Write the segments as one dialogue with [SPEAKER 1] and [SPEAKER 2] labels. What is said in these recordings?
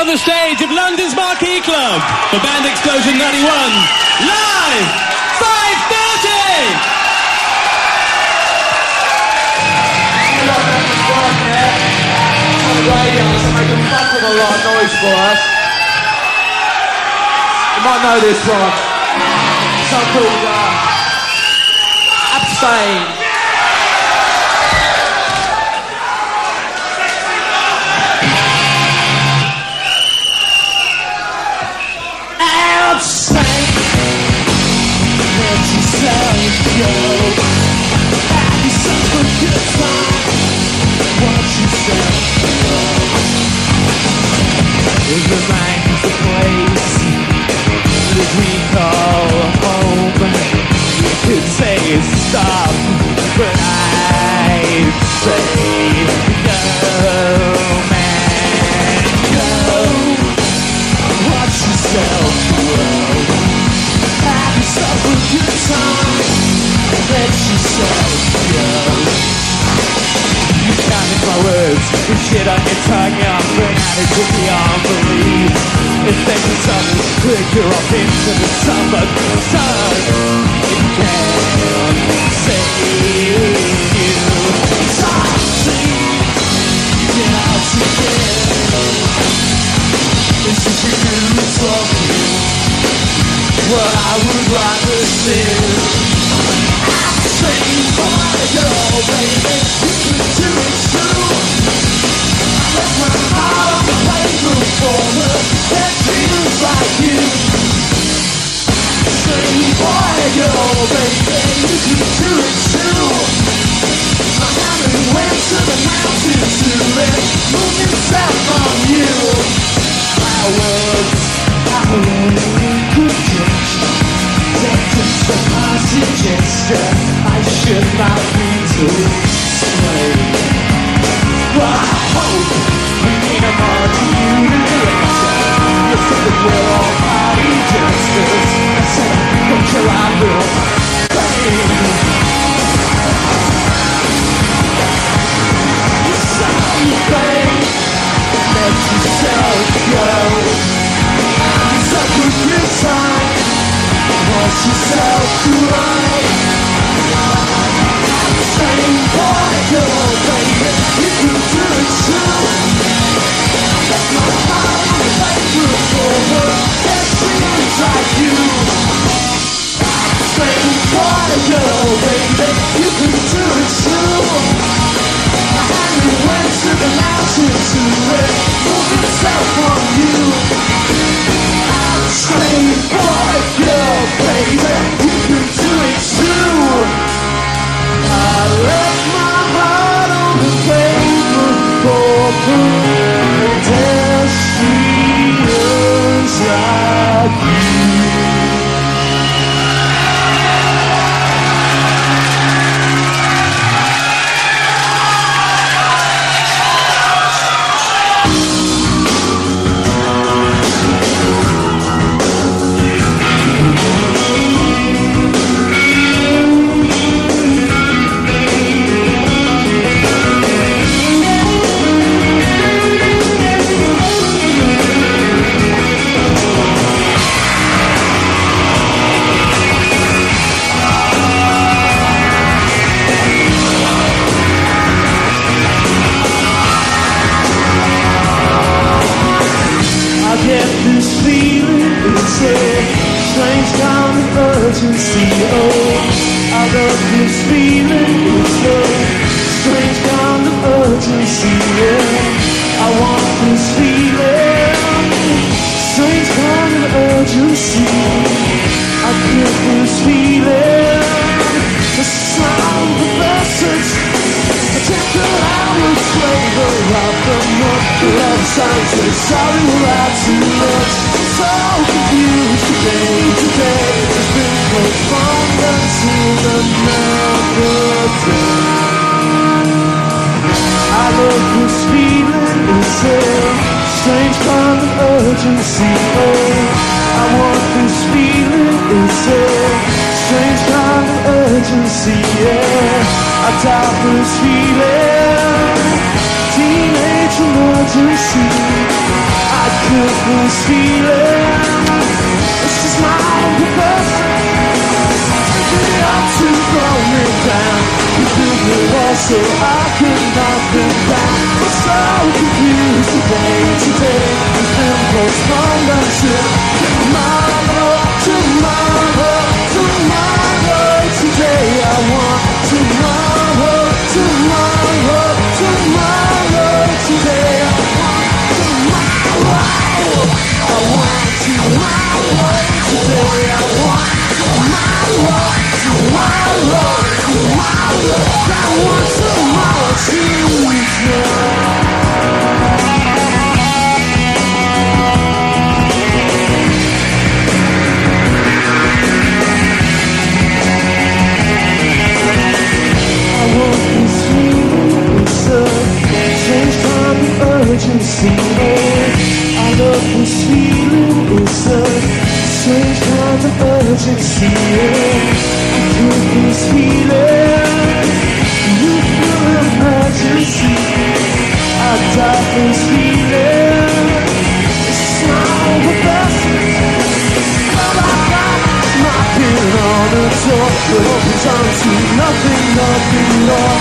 [SPEAKER 1] on the stage of London's Marquee Club for Band Explosion 91, live 5:30!
[SPEAKER 2] Make a fuck of a lot of noise for us. You might know this one. It's called Abstain. Abstain. Let yourself go. Have yourself a good time. Watch yourself go. It reminds the place that we call home. You could say stop, but I'd say go, man, go. Watch yourself grow. Have yourself a good time. Let yourself go. You counted my words, with shit on your tongue, you're bringing it to beyond belief. It's taking something to flicker off into the summer sun. It can't save you. Something get out again. This is your new talking. What I would rather see. Abstain for your baby. You can do it too. I left my heart on the playroom for her that feels like you. Abstain for your baby. You can do it too. My hammer went to the mountains to move himself from you. My words, I really could judge. Just a my suggestion, I should not be too slave. But I hope we need a more communication. You said that we're all party justice. I said, don't care, I will pay. Something, let yourself go. It's a good time. Watch yourself grow. Abstain for your baby. You can do it too. Let my heart on the playroom over. That seems like you. Abstain for your baby. You can do it too. My hand went to the mountains to move itself from you. Abstain for your baby, you can do it too. I left my heart on the paper for pedestrians like you. Urgency, oh, I got this feeling, it's a strange kind of urgency, yeah. I want this feeling, strange kind of urgency. I get this feeling, the sound of the message. I take the hours flavor of the month. Love signs say sorry we're out too much. So confused today. It's been postponed until another day. I love this feeling, it's a strange kind of urgency. Oh, I want this feeling, it's a strange kind of urgency. Yeah, I doubt this feeling, teenage emergency. I feel this feeling. This is my own profession. Take me up to throw me down. You built me all so I could knock them down. I'm so confused today. It's been postponed until tomorrow. Today I want tomorrow. Today I want tomorrow. I want tomorrow. Today I want tomorrow. I want tomorrow too. Urgency, I love this feeling. It's a strange kind of urgency. I feel this feeling. You feel emergency. I die this feeling. It's not the best, but I got knocking on the door. It opens onto nothing more.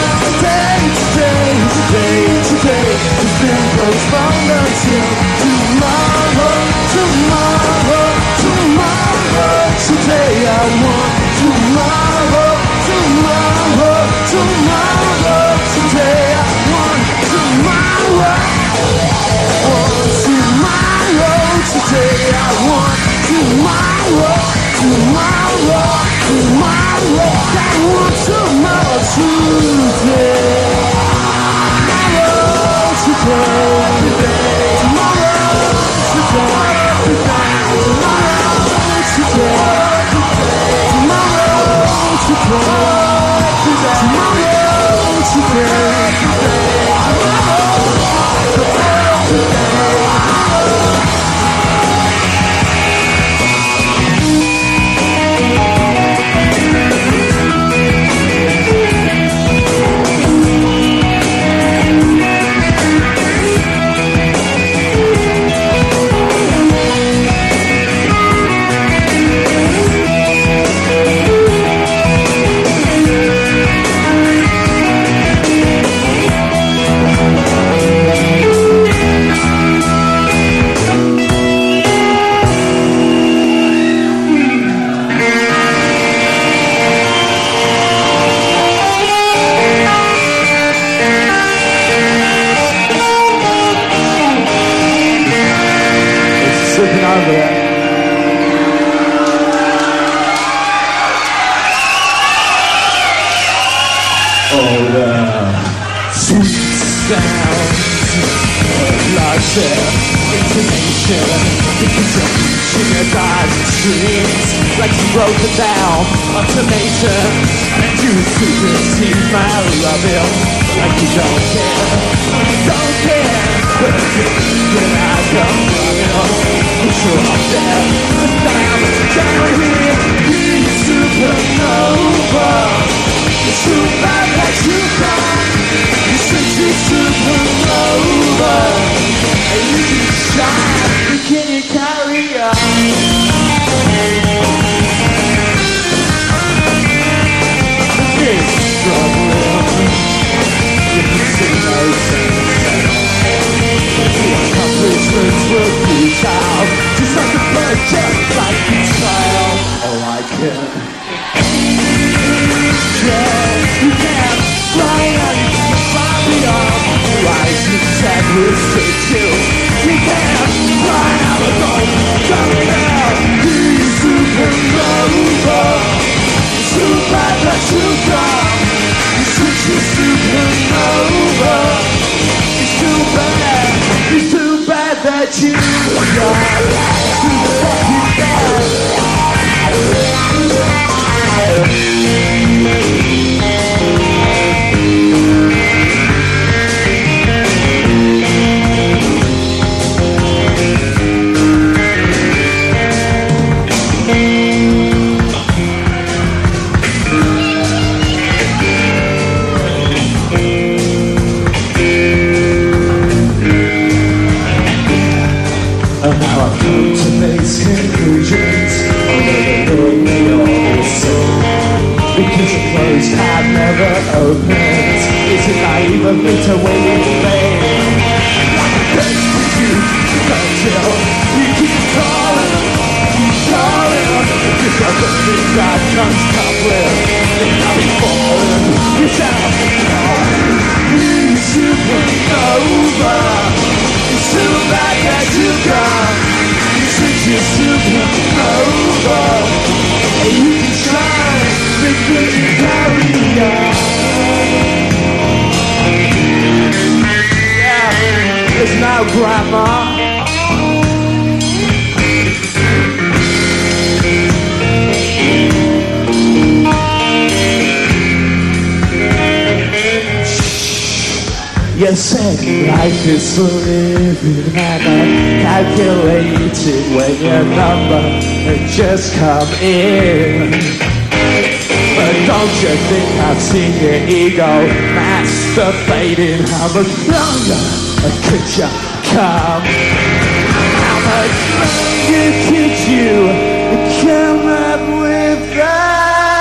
[SPEAKER 2] Today, it's been postponed until tomorrow. Today I want tomorrow. Today I want tomorrow. Today I want tomorrow. I want tomorrow today.
[SPEAKER 3] Like you wrote it down, automation, and you supersede my loving. Like you don't care, but when I come running, push you up there, down here, be supernova. It's too bad that you come, you're such a supernova, and you can shine, but can you carry on? Accomplishments were futile, just like a bird, just like a child. Oh, I can. Yeah, you can fly and you can fly beyond. Rise and tag will sit you. You can fly out of home, come down. Be supernova. It's too bad that you come. You're such a supernova. It's too bad that you how I've come to base conclusions over the thing they all say. Because a closed tab never opens. Is it naive of me to wait in vain? Like a ghost with you until you keep calling. Because I don't think God comes toppling. Then I'll be falling. It's out calling. You supernova. It's too bad that you gone. You're such a supernova. And you can shine, but you can carry on. Yeah, there's no grammar. You said life is for living and I calculated when your number had just come in. But don't you think I've seen your ego masturbating? How much longer could you come? How much longer could you come up with that?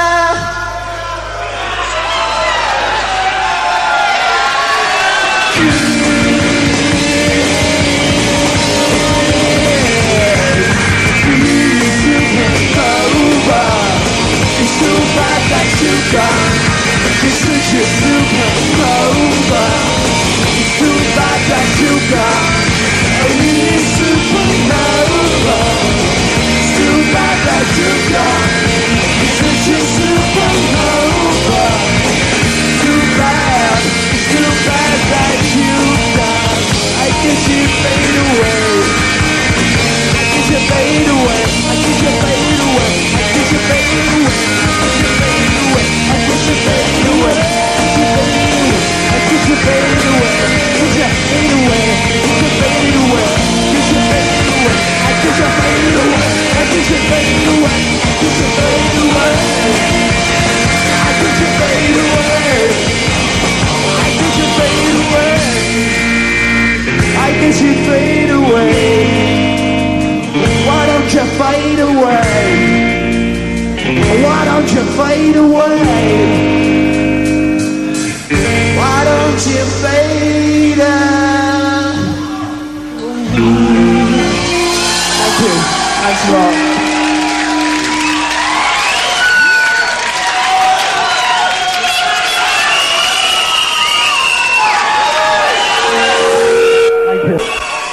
[SPEAKER 3] It's too bad that you gone. You're such a supernova. It's too bad that you gone. You're a supernova. It's too bad that you gone. You're such a supernova. Too bad. It's too bad that you gone. I guess you fade away. I guess you fade away. I guess you fade away. I guess you fade away. Why don't you fade away? Why don't you fade away? Why don't you fade away? Thank you. Thanks a lot. Thank you.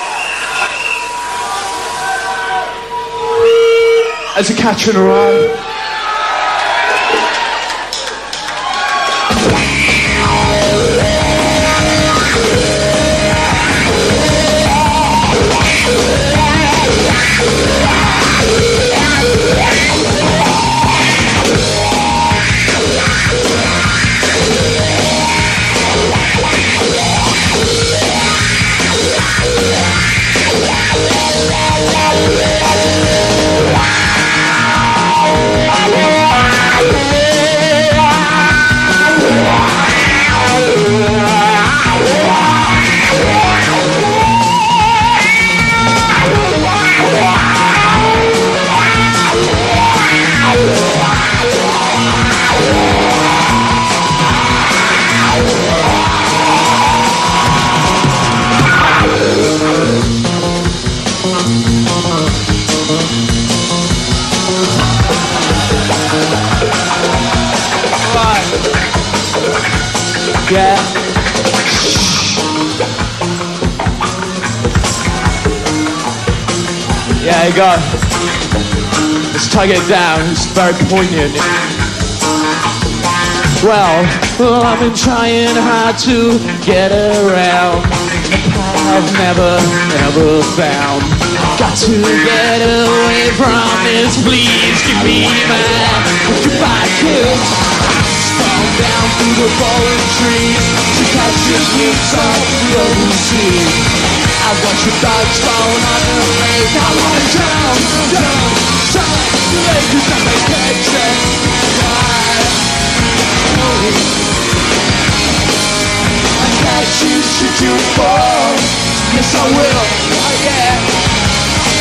[SPEAKER 3] As a catcher in a rhyme. Yeah. Yeah, you go. Let's tug it down. It's very poignant. Well, I've been trying hard to get around a path I've never found. Got to get away from this. Please give me my goodbye kiss. Down through the fallen trees to catch a glimpse of the open sea. I watch the dogs fall on the lake. I wanna drown, the lake is not my kitchen. I catch you, should you fall? Yes I will, oh yeah.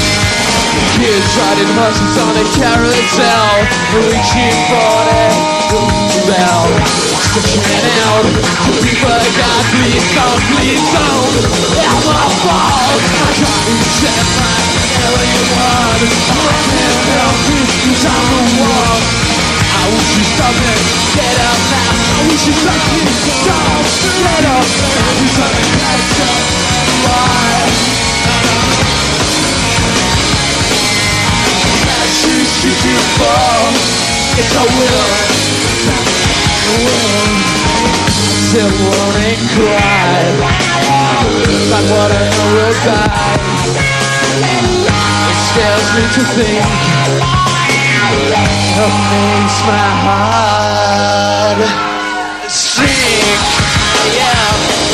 [SPEAKER 3] kids riding horses on a carousel, reaching for that bell. Stretching out to people that God, please don't ever fall. I got to set my everyone. I can't help it, 'cause I'm the one. I wish you stop it, get up now. I wish you stop it, stop, get up now. 'Cause I'm a catch up, why? Should you fall? Yes, I will. Still won't cry like what I know will die. It scares me to think. It makes my heart sink. Yeah.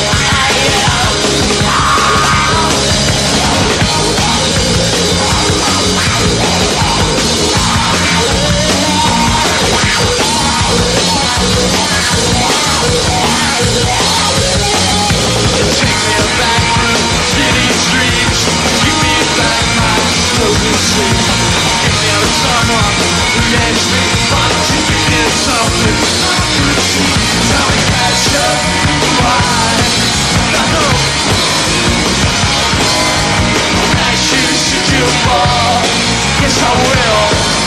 [SPEAKER 3] Yes, I will.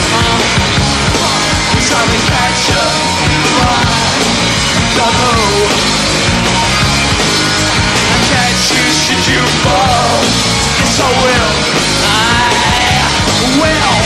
[SPEAKER 3] Time to catch up. Don't know. I catch you, should you fall? Yes, I will. I will.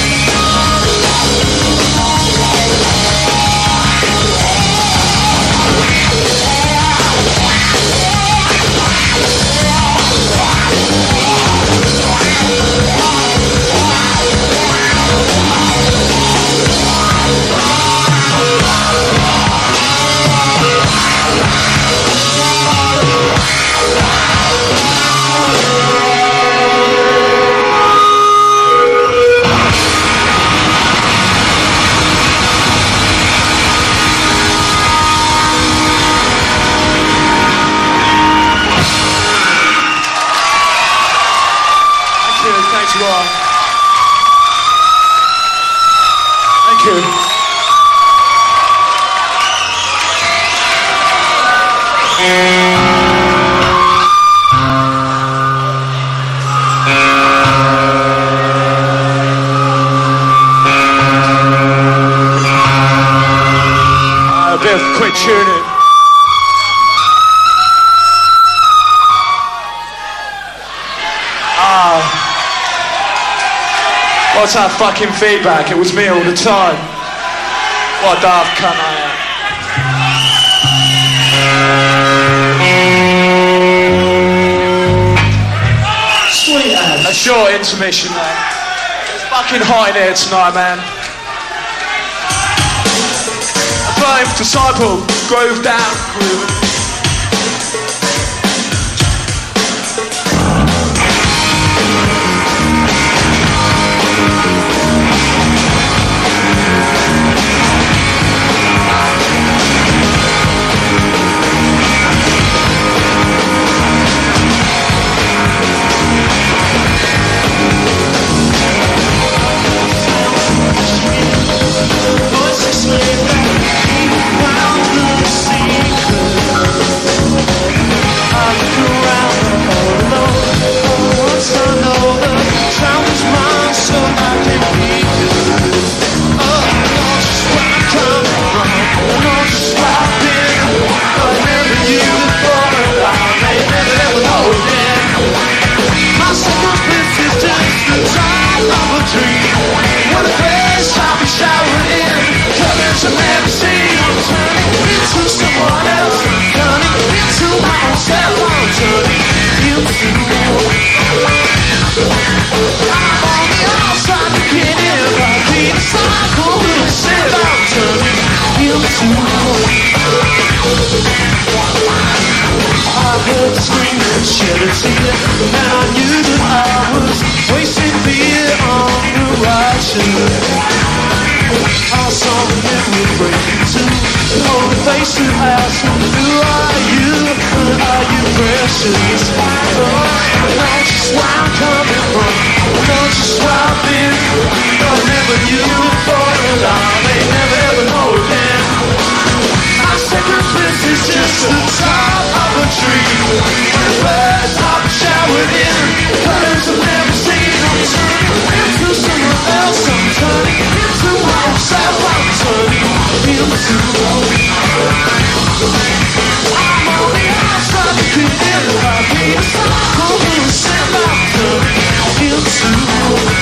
[SPEAKER 3] Thank you. A bit of quick tuning. What's that fucking feedback? It was me all the time. What a daft cunt I am.
[SPEAKER 2] Sweet ass.
[SPEAKER 3] A short intermission, man. It's fucking hot in here tonight, man. A Flame Disciple, Grove Down Crew.
[SPEAKER 2] Face to ask, who are you? Are you precious? Oh, I know just where I'm coming from. I know just where I've been. I never knew before and I may never ever know again. Our second bliss is just the top of a tree. When birds are showered in, colors I've never seen. I'm turning into someone else. I'm turning into myself. I'm turning into. I'm on the outside looking in. I need a cycle to send. I'm turning into.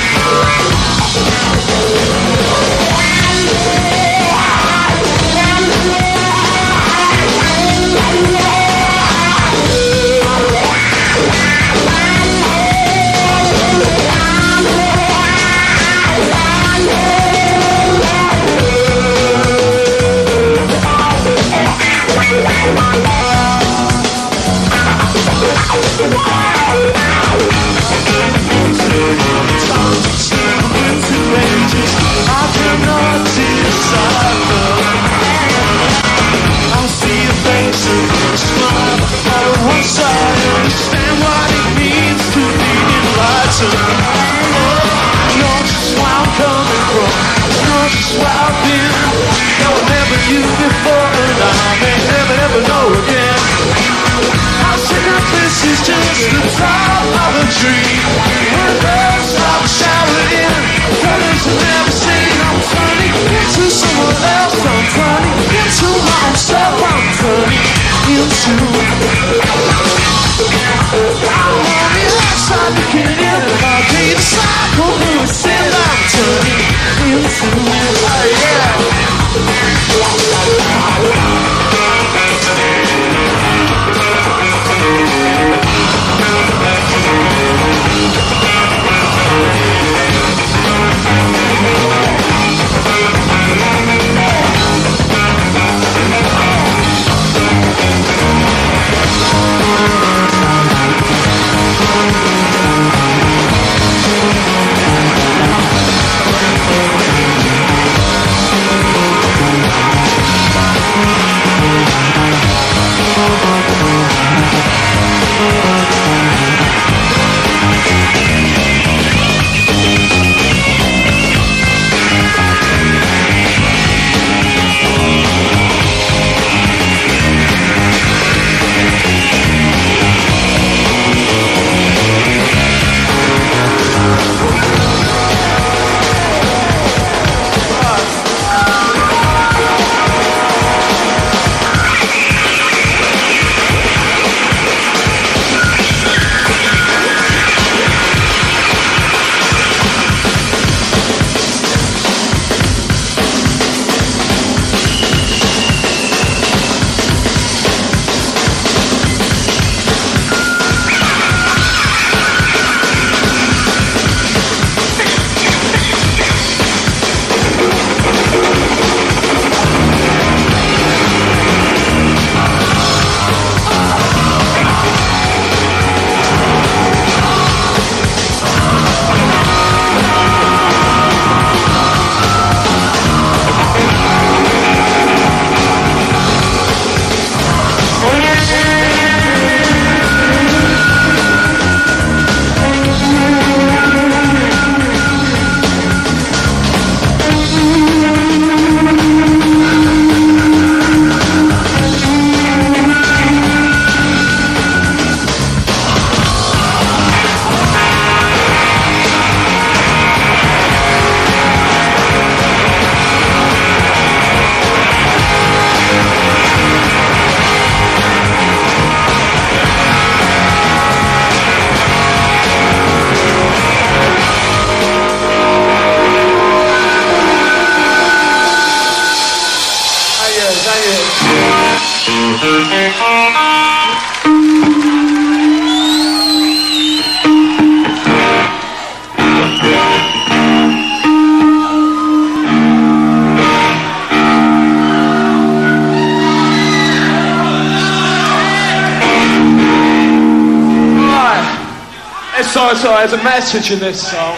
[SPEAKER 3] Sorry, there's a message in this song.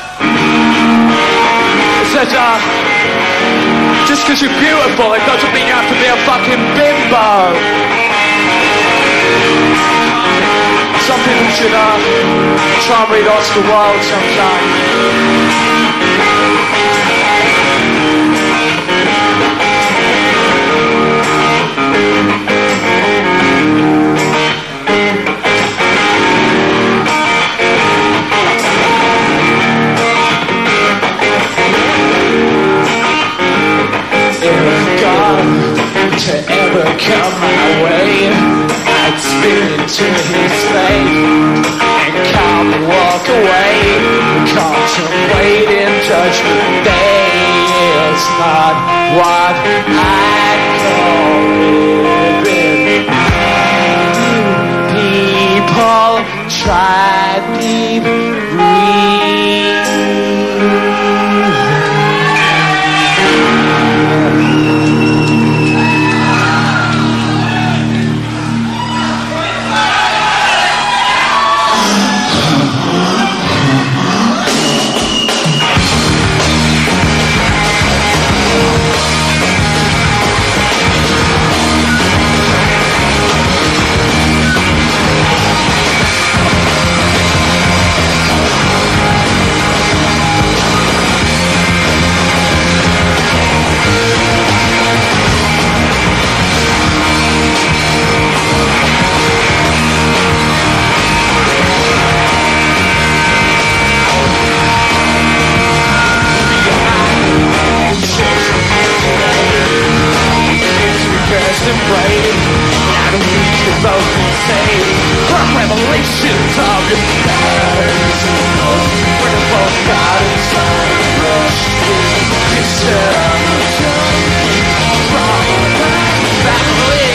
[SPEAKER 3] It says, just because you're beautiful, it doesn't mean you have to be a fucking bimbo. Some people should try and read Oscar Wilde sometime. not what I call living. People try deep breathing. Revelations of your past. Where the both got inside rush from family.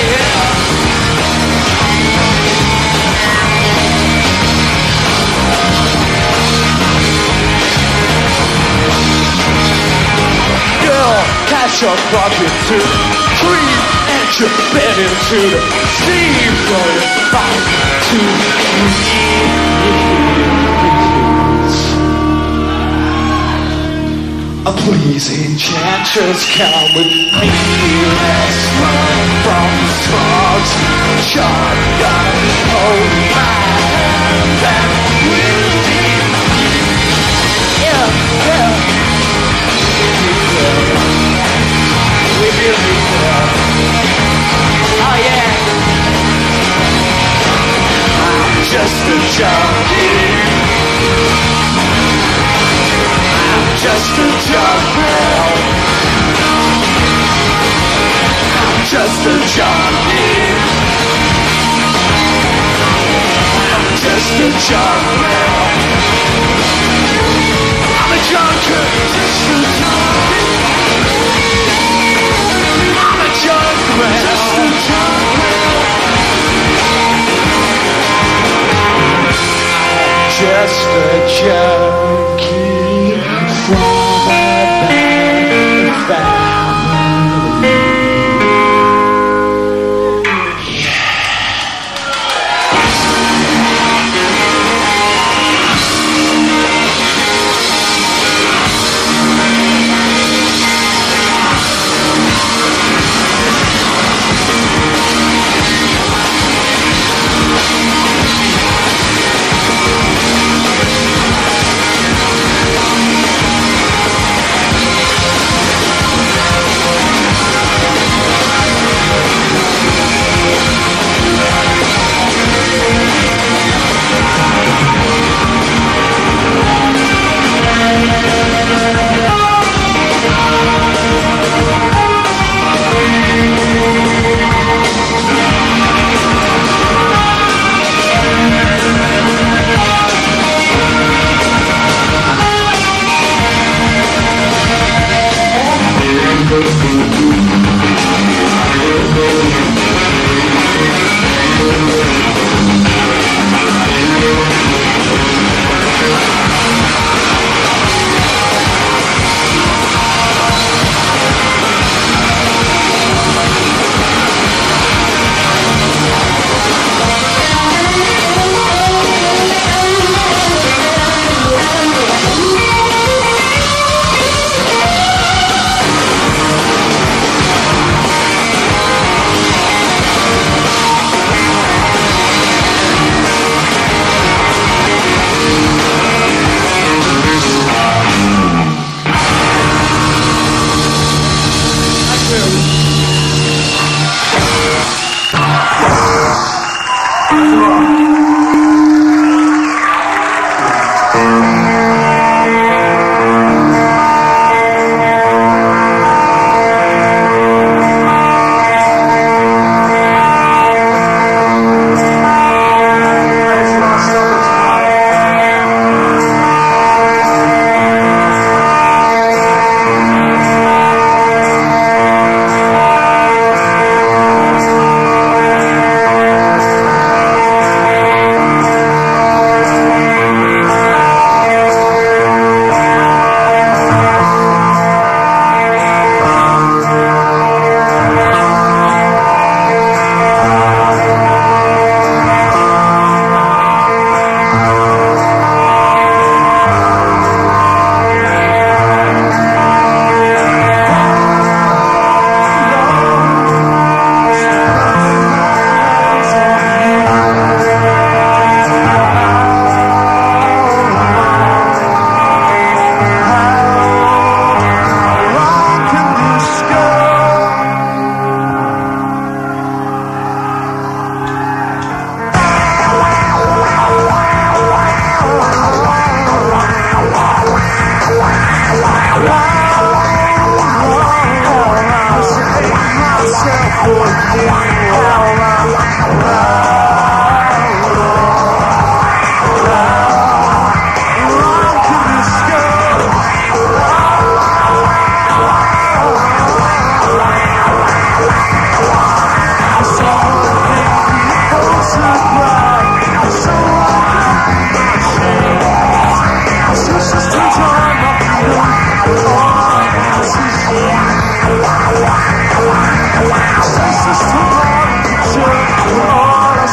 [SPEAKER 3] Girl, catch your bucket to dream and your bed into the steam. So you're back to please, enchanters, come with me. Let's run from the slugs. Shotgun, hold my hand and we'll deal. Yeah. We will be there. Oh yeah. I'm just a junkie. Just a junkie. I'm just a junkie. I'm just a junkie. I'm a junkie. Just a junkie. I'm a junkie. Just a junkie. Just a junkie from a bad family. Yeah.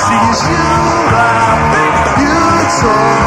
[SPEAKER 4] She is you, I think you told